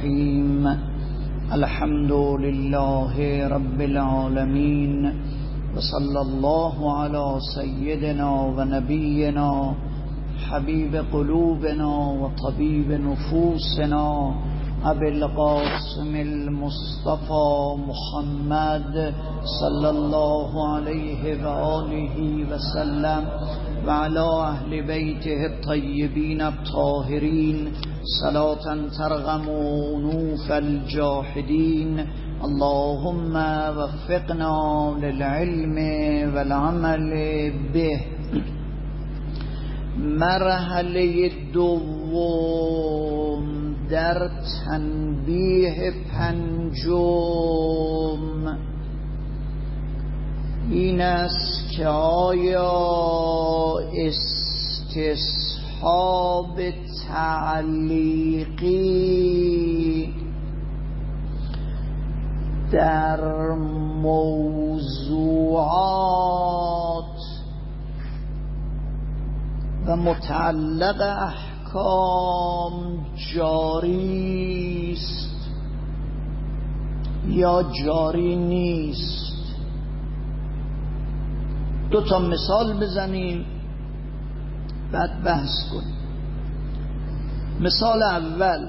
الرحیم. الحمد لله رب العالمین و صلی الله علی سیدنا و نبینا حبیب قلوبنا و طبیب نفوسنا ابی القاسم المصطفى محمد صلی الله علیه و آله و سلم و علی اهل بیته الطیبین الطاهرین صلاة ترغم انوف الجاحدین. اللهم وفقنا للعلم والعمل به. مرحله دوم در تنبیه پنجم این است که آیا استصحاب تعلیقی در موضوعات و متعلق احکام جاری است یا جاری نیست؟ دو تا مثال بزنیم بعد بحث کنیم. مثال اول،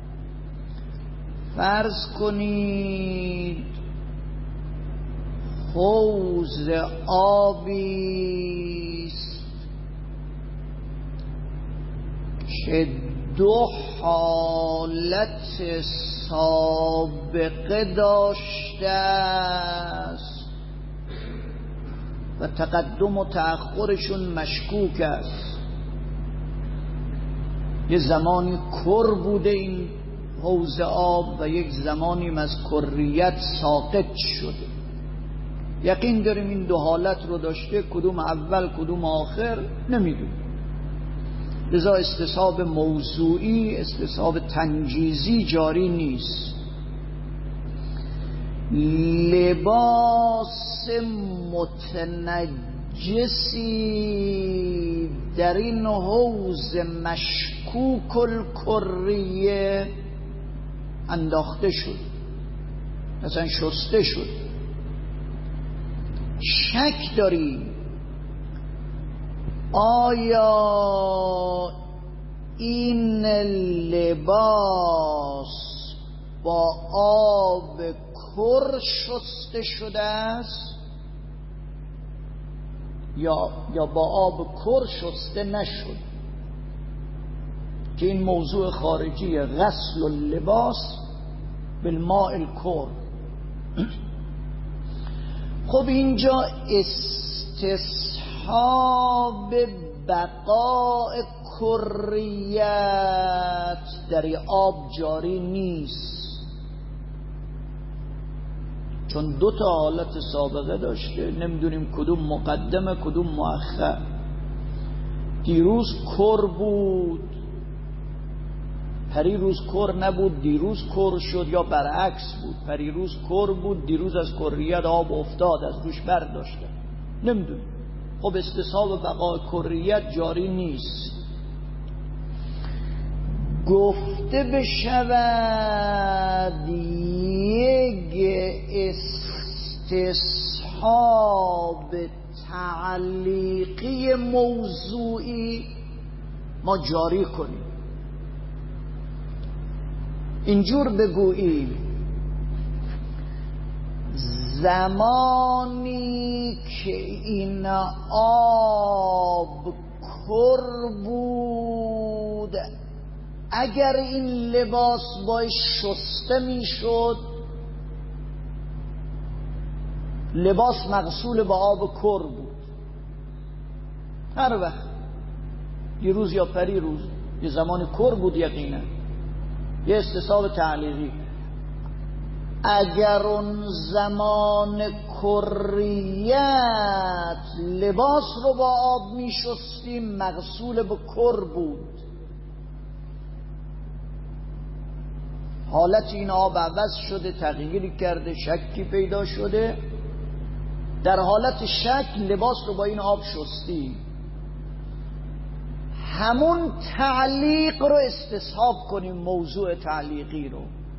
فرض کنید حوض آبی است که دو حالت سابقه داشته است و تقدم و تأخرشون مشکوک است. یه زمانی کر بوده این حوض آب و یک زمانی از کریت ساقط شده. یقین داریم این دو حالت رو داشته، کدوم اول کدوم آخر نمیدونیم. لذا استصحاب موضوعی، استصحاب تنجیزی جاری نیست. لباس متنجسی در این حوض مشکوک الکریه انداخته شد، مثلا شسته شد، شک داریم آیا این لباس با آب کر شسته شده است یا با آب کر شسته نشد، که این موضوع خارجی غسل اللباس بالماء الکر. خب اینجا استصحاب بقاء کریت در آب جاری نیست، چون دو تا حالت سابقه داشته، نمیدونیم کدوم مقدمه کدوم مؤخر. دیروز کر بود، پریروز کر نبود دیروز کر شد، یا برعکس بود، پریروز کر بود دیروز از کریت آب افتاد از روش برداشته، نمیدونیم. خب استصحاب بقاء کریت جاری نیست. گفته بشود یک استصحاب تعلیقی موضوعی ما جاری کنیم. اینجور بگوییم زمانی که این آب کر بود، اگر این لباس باید شسته میشد، لباس مغسول با آب کر بود. هر وقت دیروز یا پریروز یه زمان کر بود، یقینا یه استصحاب تعلیقی. اگر اون زمان کریت لباس رو با آب می شستیم، مغسول به کر بود، حالت این آب عوض شده، تغییری کرده، شکی پیدا شده، در حالت شک لباس رو با این آب شستیم، همون تعلیق رو استصحاب کنیم، موضوع تعلیقی رو.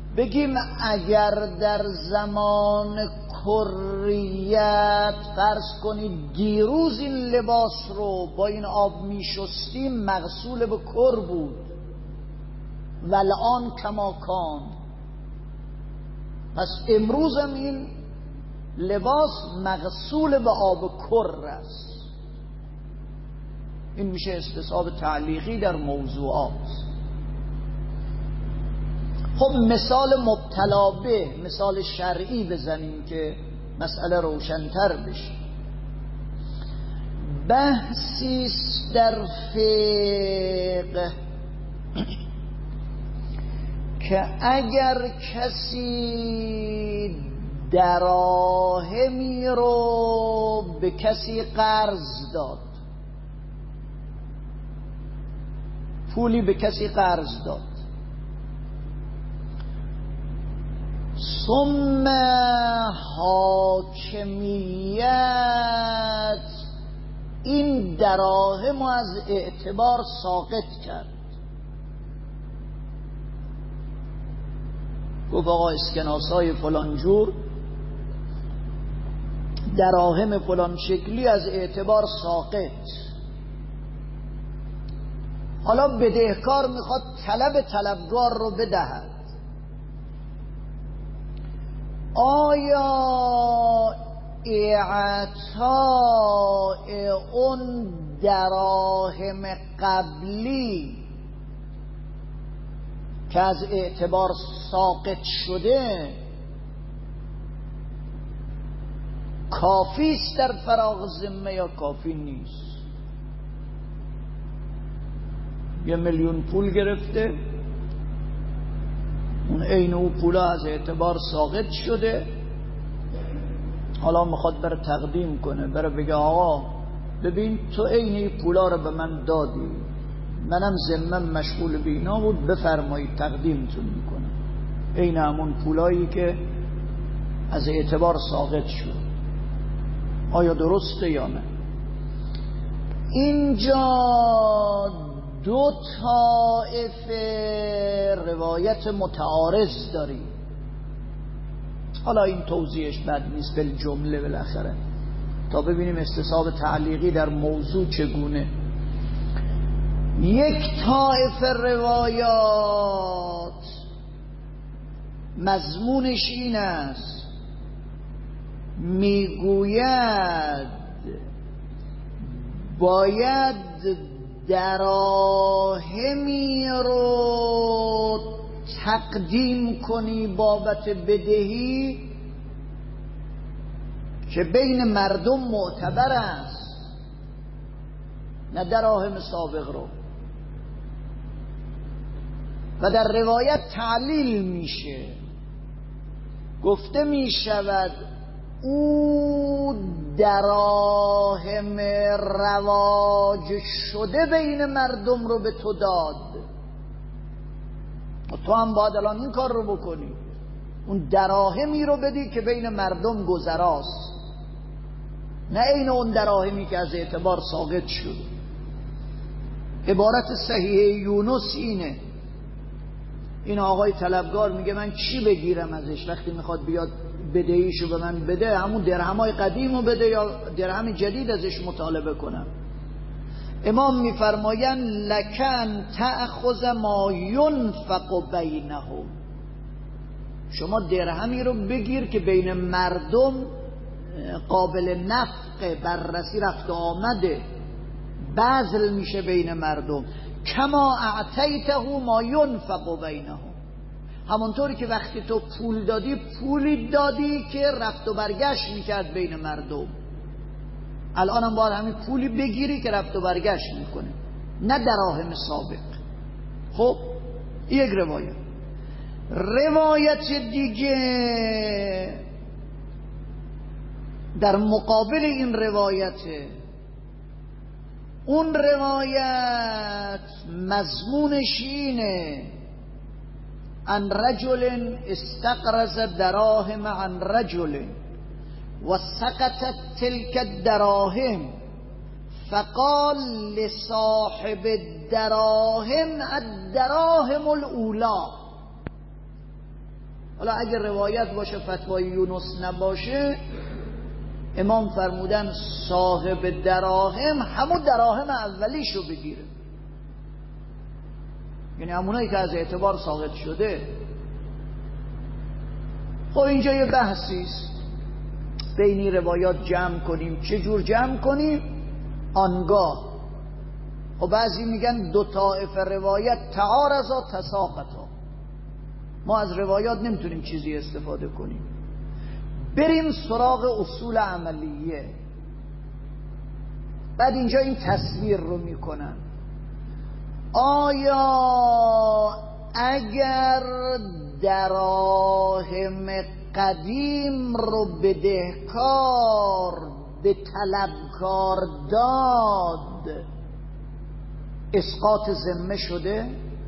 بگیم اگر در زمان کریت فرض کنید دیروز این لباس رو با این آب می شستیم مغسول به کر بود والآن کما کان، پس امروز هم این لباس مغسول به آب کر است. این میشه استصحاب تعلیقی در موضوعات. خب مثال مبتلا به، مثال شرعی بزنیم که مسئله روشن‌تر بشه. بحثی است در فقه که اگر کسی دراهمی رو به کسی قرض داد، پولی به کسی قرض داد، ثم حاکمیت این دراهم از اعتبار ساقط کرد، گفت آقا اسکناسای فلان جور، دراهم فلان شکلی از اعتبار ساقط. حالا بدهکار میخواد طلبگار رو بدهد، آیا اعطاء اون دراهم قبلی که از اعتبار ساقط شده کافی است در فراغ ذمه یا کافی نیست؟ 1,000,000 پول گرفته، اون عین او پولا از اعتبار ساقط شده، حالا میخواد بره تقدیم کنه، بره بگه آقا ببین تو عین این پولا رو به من دادی، منم ذمم مشغول به اینا بود، بفرمایید تقدیمتون میکنم، عین همون پولایی که از اعتبار ساقط شد. آیا درسته یا نه؟ اینجا دو طایفه روایت متعارض داریم. حالا این توضیحش بد نیست، بالجمله بالاخره تا ببینیم استصحاب تعلیقی در موضوع چگونه. یک طایفه روایات مضمونش این است، میگوید باید دراهمی رو تقدیم کنی بابت بدهی که بین مردم معتبر است، نه دراهم سابق رو. و در روایت تعلیل میشه، گفته میشود او دراهم رواج شده بین مردم رو به تو داد و تو هم باید الان این کار رو بکنی، اون دراهمی رو بدی که بین مردم گذراست، نه این اون دراهمی که از اعتبار ساقط شد. عبارت صحیح یونس اینه. این آقای طلبگار میگه من چی بگیرم ازش وقتی میخواد بیاد بدهیشو به من بده، همون درهمای قدیمو بده یا درهم جدید ازش مطالبه کنم؟ امام میفرمایند لکن تأخذ ما ینفق بینهم، شما درهمی رو بگیر که بین مردم قابل نفقه، بررسی رفت آمده، بذل میشه بین مردم. کما اعطیته ما ینفق بینهم، همونطوری که وقتی تو پول دادی پولی دادی که رفت و برگشت میکرد بین مردم، الان هم باید همین پولی بگیری که رفت و برگشت میکنه، نه دراهم سابق. خب یک روایت. روایت دیگه در مقابل این روایته، اون روایت مضمونش اینه عن رجل استقرض دراهم عن رجل و سقطت تلك الدراهم فقال لصاحب الدراهم الدراهم الاولى. حالا اگر روایت باشه فتوای یونس نباشه، امام فرمودن صاحب دراهم همون دراهم اولیشو بگیره، یعنی همونایی که از اعتبار ساقط شده. خب اینجا یه بحثیست بینی روایات جمع کنیم. چه جور جمع کنیم؟ آنگاه. خب بعضی میگن دو طائفه روایت تعارضا تساقطا، ما از روایات نمیتونیم چیزی استفاده کنیم، بریم سراغ اصول عملیه. بعد اینجا این تصویر رو میکنن، آیا اگر دراهم قدیم رو بدهکار به طلبکار داد اسقاط ذمه شده؟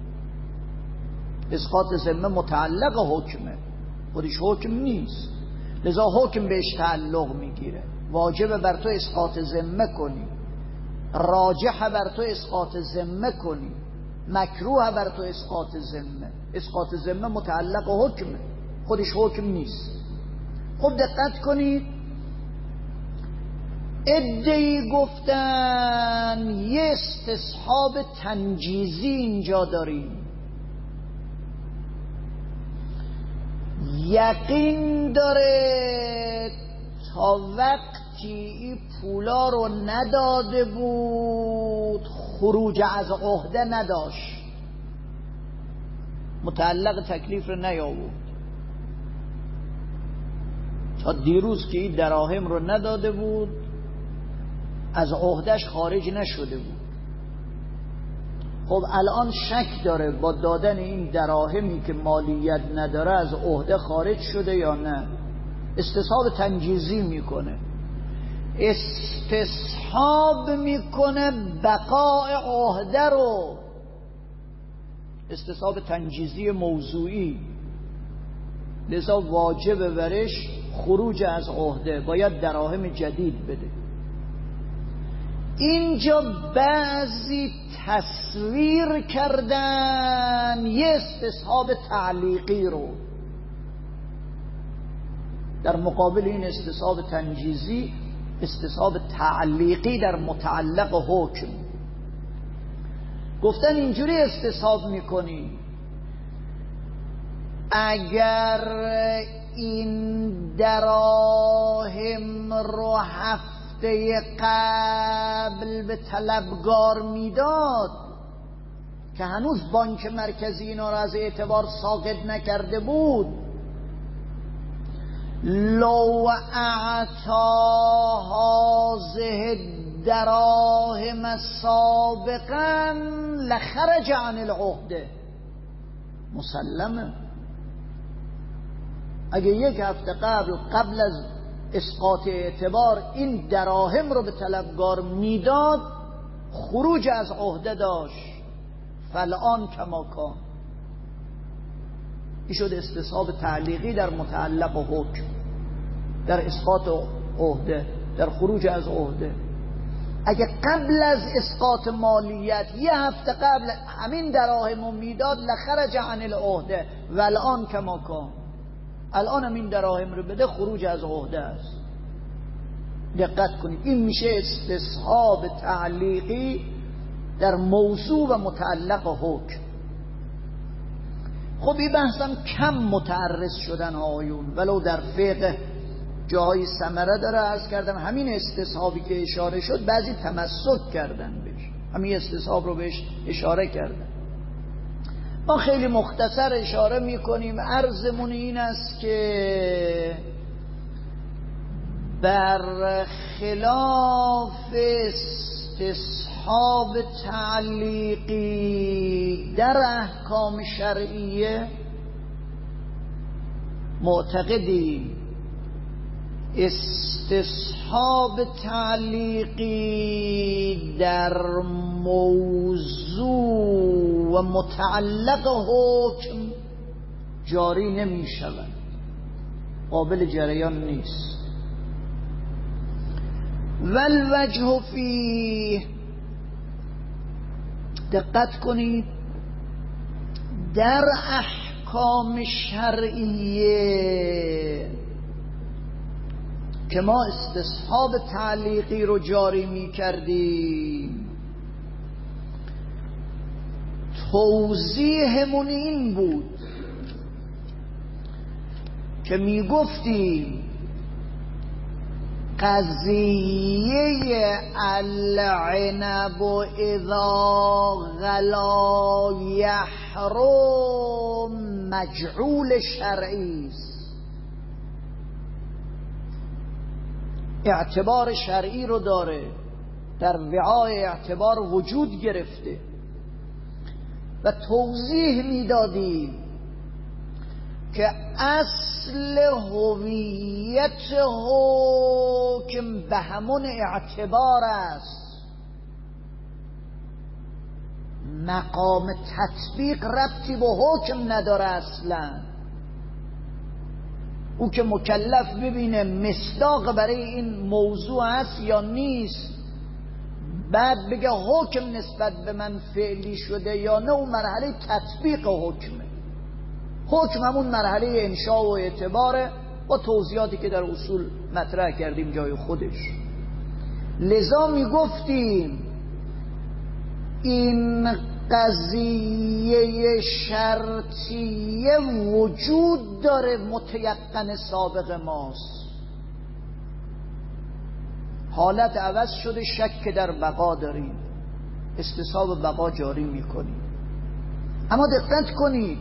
اسقاط ذمه متعلق حکمه، خودش حکم نیست، لذا حکم بهش تعلق میگیره. واجبه بر تو اسقاط ذمه کنی، راجحه بر تو اسقاط ذمه کنی، مکروه بر تو اسقاط ذمه. اسقاط ذمه متعلق حکمه، خودش حکم نیست. خب دقت کنید، عده‌ای گفتن یه استصحاب تنجیزی اینجا داریم، یقین داره تا وقتی این پولا رو نداده بود خروج از عهده نداشت، متعلق تکلیف رو نیاورد. تا دیروز که این دراهم رو نداده بود از عهدهش خارج نشده بود. خب الان شک داره با دادن این دراهمی که مالیت نداره از عهده خارج شده یا نه، استصحاب تنجیزی میکنه، استصحاب میکنه بقاء عهده رو، استصحاب تنجیزی موضوعی، لذا واجب برش خروج از عهده، باید دراهم جدید بده. اینجا بعضی تصویر کردن یه استصحاب تعلیقی رو در مقابل این استصحاب تنجیزی، استصحاب تعلیقی در متعلق حکم. گفتن اینجوری استصحاب میکنی اگر این دراهم رو هفته قبل به طلبگار میداد که هنوز بانک مرکزی اینا را از اعتبار ساقط نکرده بود، لو اعطا هذه الدراهم سابقا لخرج عن العهده، مسلمه. اگه یک هفته قبل از اسقاط اعتبار این دراهم رو به طلبگار میداد خروج از عهده داشت، فالآن کما کان. این شد استصحاب تعلیقی در متعلق حکم، در اسقاط عهده، در خروج از عهده. اگه قبل از اسقاط مالیت یه هفته قبل همین دراهم رو میداد لخرج عن العهده والآن کما کان، الان هم این دراهم رو بده خروج از عهده است. دقت کنید، این میشه استصحاب تعلیقی در موضوع و متعلق حکم. خب این بحثم کم متعرض شدن آیون، ولو در فقه جاهای ثمره داره. عرض کردم همین استصحابی که اشاره شد بعضی تمسک کردن بهش، همین استصحاب رو بهش اشاره کردن. ما خیلی مختصر اشاره میکنیم. عرضمون این است که برخلاف استصحاب تعلیقی در احکام شرعیه، معتقدیم استصحاب تعلیقی در موضوع و متعلق حکم جاری نمی شود، قابل جریان نیست. والوجه فیه، دقت کنید، در احکام احکام شرعیه که ما استصحاب تعلیقی رو جاری می کردیم، توضیحمون این بود که می گفتیم قضیه العنب اذا غلا یحرم مجعول شرعی است. اعتبار شرعی رو داره، در وعای اعتبار وجود گرفته و توضیح میدادیم که اصل هویت حکم به همون اعتبار است، مقام تطبیق ربطی به حکم نداره اصلا. او که مکلف ببینه مصداق برای این موضوع است یا نیست، بعد بگه حکم نسبت به من فعلی شده یا نه، اون مرحله تطبیق حکمه. حکم همون مرحله انشاء و اعتباره با توضیحاتی که در اصول مطرح کردیم جای خودش. لذا می گفتیم این قضیه شرطیه وجود داره، متیقن سابق ماست، حالت عوض شده، شک در بقا داریم، استصحاب بقا جاری میکنیم. اما دقت کنید،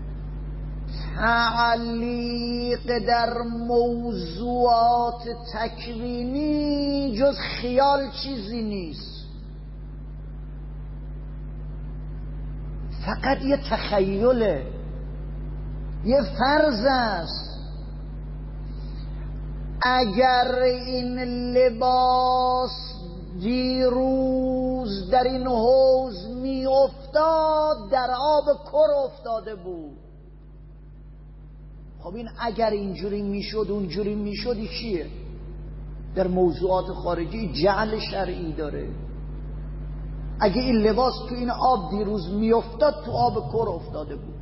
تعلیق در موضوعات تکوینی جز خیال چیزی نیست، فقط یه تخیله، یه فرض است. اگر این لباس دیروز در این حوض می افتاد در آب کر افتاده بود. خب این اگر اینجوری میشد اونجوری میشد چیه؟ در موضوعات خارجی جعل شرعی داره. اگه این لباس تو این آب دیروز میافتاد تو آب کر افتاده بود.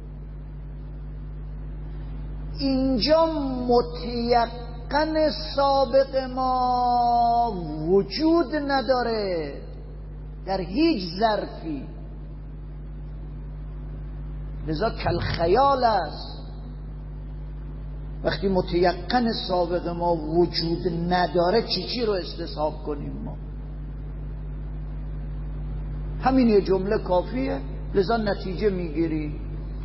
اینجا متیقن سابق ما وجود نداره در هیچ ظرفی، لذا کالخیال است. وقتی متیقن سابق ما وجود نداره چی رو استصحاب کنیم؟ ما همین یه جمله کافیه. لذا نتیجه میگیریم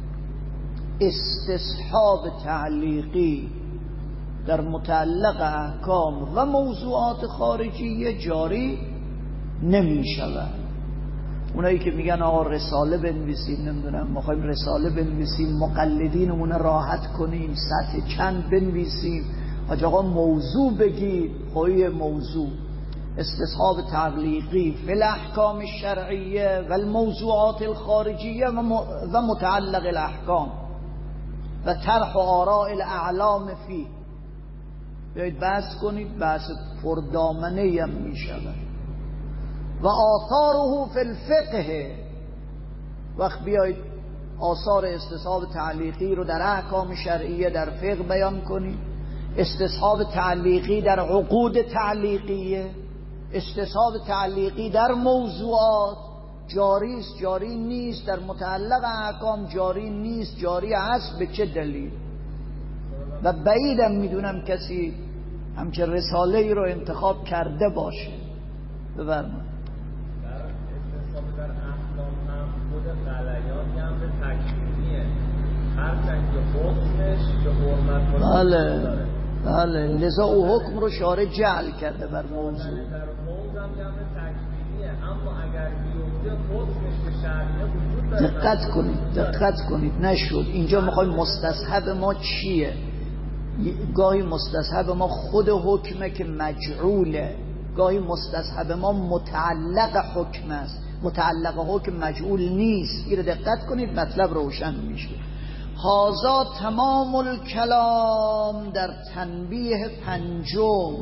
استصحاب تعلیقی در متعلق احکام و موضوعات خارجی جاری نمی شود. اونایی که میگن آقا رساله بنویسیم، نمیدونم ما خواهیم رساله بنویسیم مقلدینمون راحت کنیم، سطح چند بنویسیم، حاج آقا موضوع بگید. خواهی موضوع استصحاب تعلیقی فی الاحکام الشرعیه و الموضوعات الخارجیه و متعلق الاحکام و طرح و آراء الاعلام فی. بیایید بحث کنید، بحث پردامنه هم می شود. و آثاره فی الفقه، وقت بیایید آثار استصحاب تعلیقی رو در احکام شرعیه در فقه بیان کنید، استصحاب تعلیقی در عقود تعلیقیه، استصحاب تعلیقی در موضوعات جاری است جاری نیست، در متعلق احکام جاری نیست جاری است، به چه دلیل؟ و بعیدم میدونم کسی همچه رساله ای رو انتخاب کرده باشه. بفرمایید. در احکام هم خود غلیان هم به تکوینیه، هرچند که حکمش به حرمت بله لذا او حکم رو شارع جعل کرده بر موضوع. در حوض هم به تکوینیه، اما اگر بیفته حکمش به شرعیه وجود داره. دقت کنید نشد. اینجا میخوایم مستصحب ما چیه؟ گاهی مستصحب ما خود حکمه که مجعوله، گاهی مستصحب ما متعلق حکم است، متعلق حکم مجعول نیست. این رو دقت کنید، مطلب روشن میشه. هذا تمام الکلام در تنبیه پنجم.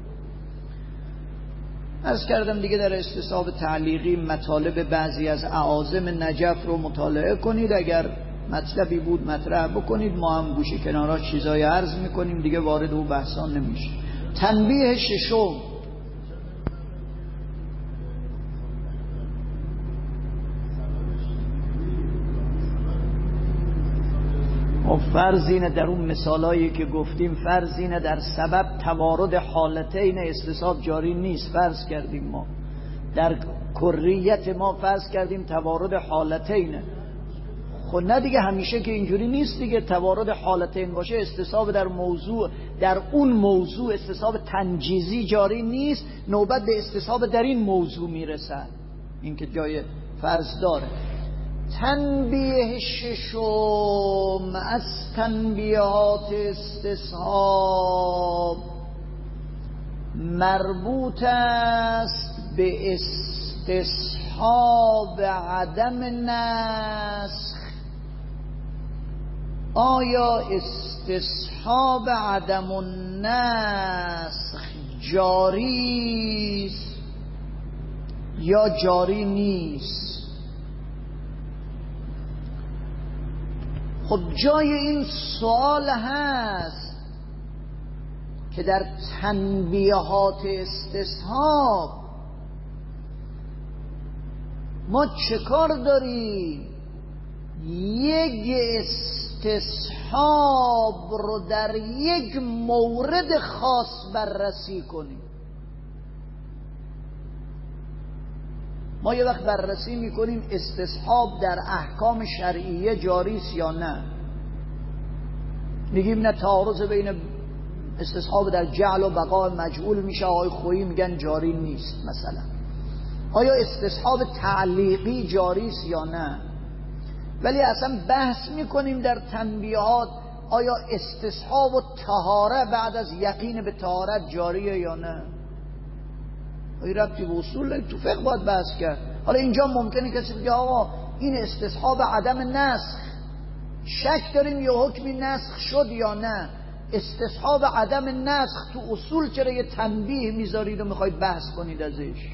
عرض کردم دیگه در استصحاب تعلیقی مطالب بعضی از اعاظم نجف رو مطالعه کنید. اگر مطلبی بود مطرح بکنید، ما هم گوشه کنارا چیزای عرض میکنیم دیگه، وارد او بحثان نمیشه. تنبیه ششم، فرض اینه در اون مثالایی که گفتیم، فرض اینه در سبب توارد حالتین استصحاب جاری نیست. فرض کردیم ما در کریت ما فرض کردیم توارد حالتینه. خب نه دیگه، همیشه که اینجوری نیست دیگه. توارد حالتین باشه استصحاب در موضوع، در اون موضوع استصحاب تنجیزی جاری نیست، نوبت به استصحاب در این موضوع میرسد. این که جای فرض داره. تنبیه ششم از تنبیهات استصحاب مربوط است به استصحاب عدم نسخ. آیا استصحاب عدم النسخ جاری است یا جاری نیست؟ خب جای این سوال هست که در تنبیهات استصحاب ما چه کار داریم؟ یک استصحاب رو در یک مورد خاص بررسی کنیم. ما یه وقت بررسی میکنیم استصحاب در احکام شرعیه جاری است یا نه. میگیم نه، تعارض بین استصحاب در جعل و بقاء مجعول میشه. آقای خویی میگن جاری نیست مثلا. آیا استصحاب تعلیقی جاری است یا نه؟ ولی اصلا بحث میکنیم در تنبیهات آیا استصحاب و طهاره بعد از یقین به طهارت جاریه یا نه؟ این ربطی به اصول تو فقه باید بحث کرد. حالا اینجا ممکنه کسی بگه آقا این استصحاب عدم نسخ، شک داریم یا حکمی نسخ شد یا نه. استصحاب عدم نسخ تو اصول چرا یه تنبیه میذارید و میخواید بحث کنید ازش؟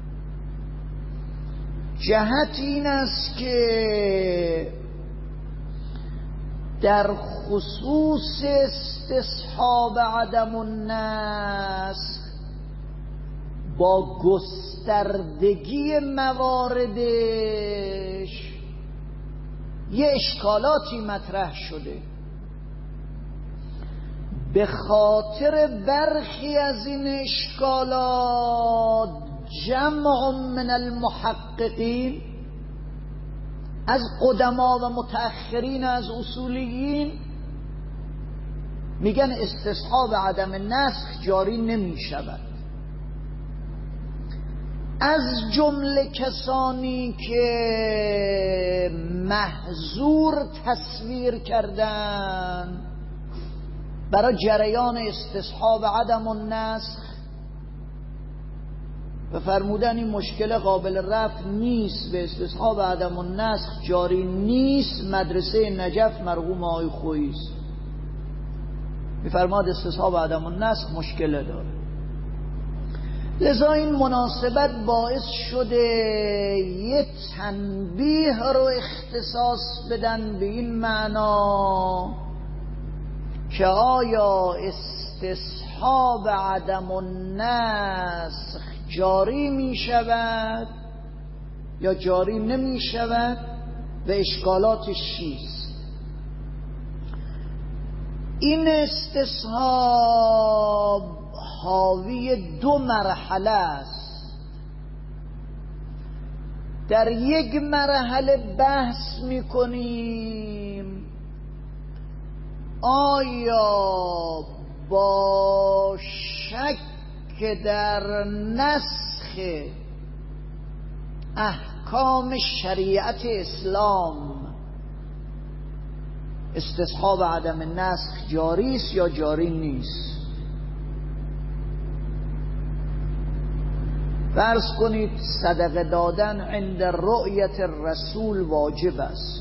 جهت این است که در خصوص استصحاب عدم النسخ با گستردگی مواردش یه اشکالاتی مطرح شده. به خاطر برخی از این اشکالات جمع من المحققین از قدما و متأخرین از اصولیین میگن استصحاب عدم نسخ جاری نمی شود. از جمله کسانی که محظور تصویر کردن برای جریان استصحاب عدم النسخ و فرمودن این مشکل قابل رفع نیست، به استصحاب عدم النسخ جاری نیست، مدرسه نجف مرحوم آقای خویی است. میفرماد استصحاب عدم النسخ مشکل داره. لذا این مناسبت باعث شده یه تنبیه رو اختصاص بدن به این معنا که آیا استصحاب عدم النسخ جاری می شود یا جاری نمی شود و اشکالاتش چیست. این استصحاب حاوی دو مرحله است. در یک مرحله بحث می کنیم آیا با شک در نسخ احکام شریعت اسلام استصحاب عدم نسخ جاری است یا جاری نیست. فرض کنید صدقه دادن عند رؤیت الرسول واجب است.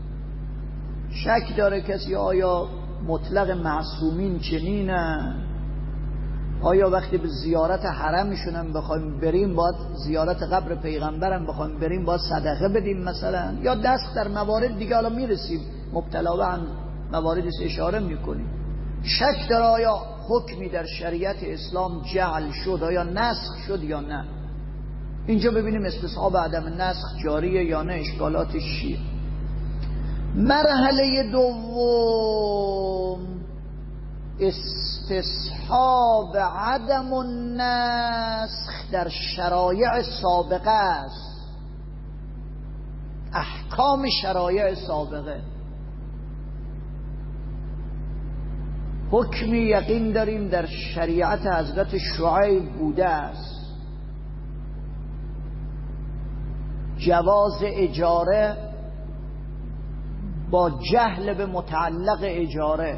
شک داره کسی آیا مطلق معصومین چنینه؟ آیا وقتی به زیارت حرمشون هم بخوایم بریم باید زیارت قبر پیغمبرم بخوایم بریم باید صدقه بدیم مثلا؟ یا دست در موارد دیگه حالا میرسیم مبتلا به مواردی اشاره میکنیم. شک داره آیا حکمی در شریعت اسلام جعل شد، آیا نسخ شد یا نه. اینجا ببینیم استصحاب عدم نسخ جاریه یا نه، اشکالاتش چیه. مرحله دوم استصحاب عدم النسخ در شرایع سابقه است، احکام شرایع سابقه. حکمی یقین داریم در شریعت حضرت شعیب بوده است، جواز اجاره با جهل به متعلق اجاره.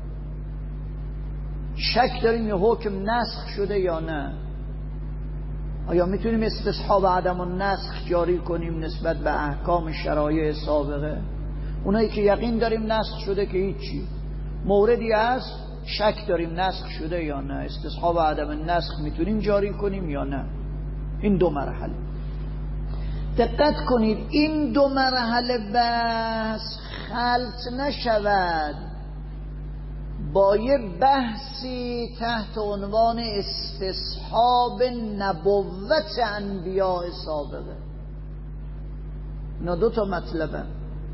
شک داریم یه حکم نسخ شده یا نه. آیا میتونیم استصحاب عدم النسخ جاری کنیم نسبت به احکام شرایع سابقه؟ اونایی که یقین داریم نسخ شده که هیچی، موردی هست شک داریم نسخ شده یا نه، استصحاب عدم النسخ میتونیم جاری کنیم یا نه. این دو مرحله دقت کنید، این دو مرحله بحث خلط نشود با یه بحثی تحت عنوان استصحاب نبوت انبیاء سابقه. اینا دو تا مطلبه.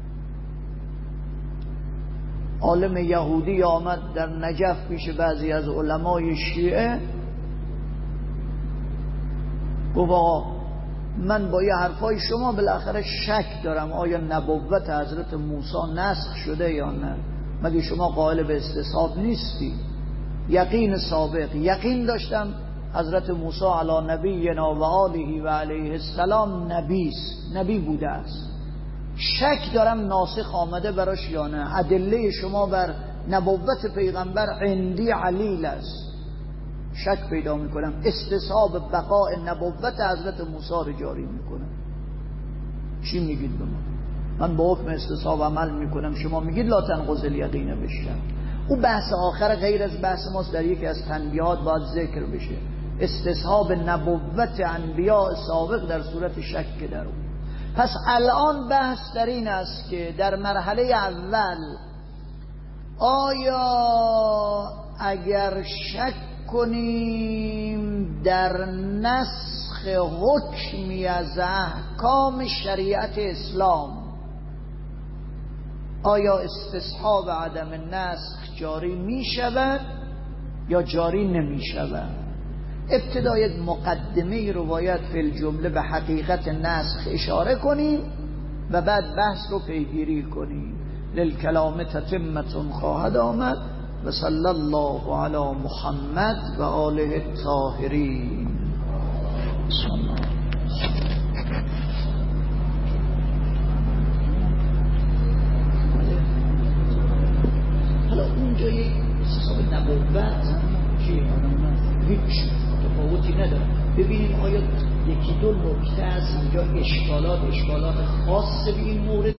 عالم یهودی آمد در نجف پیش بعضی از علمای شیعه، گفت آقا من با یه حرفای شما بالاخره شک دارم آیا نبوت حضرت موسی نسخ شده یا نه. مگه شما قائل به استصحاب نیستی؟ یقین سابق، یقین داشتم حضرت موسی علی نبینا و آله و علیه السلام نبی بوده است. شک دارم ناسخ آمده براش یا نه. ادله شما بر نبوت پیغمبر عندی علیل است، شک پیدا میکنم. استصحاب بقاء نبوت حضرت موسی رو جاری میکنم. چی میگید به ما؟ من با حکم استصحاب عمل میکنم، شما میگید لا تنقض الیقین بشه. او بحث آخر غیر از بحث ماست، در یکی از تنبیهات باید ذکر بشه. استصحاب نبوت انبیاء سابق در صورت شک در اون. پس الان بحث در این است که در مرحله اول آیا اگر شک کنیم در نسخ حکمی از احکام شریعت اسلام، آیا استصحاب عدم نسخ جاری می شود یا جاری نمی شود؟ ابتدای مقدمه روایت فی الجمله به حقیقت نسخ اشاره کنیم و بعد بحث رو پیگیری کنیم. للکلام تتمة خواهد آمد. و صلی الله علی محمد و آله الطاهرین. حالا اونجا یک حساب نبوت چی؟ هیچ تفاوتی نداره. ببینیم آیا یکی دو نکته از اینجا اشکالات خاص به این مورد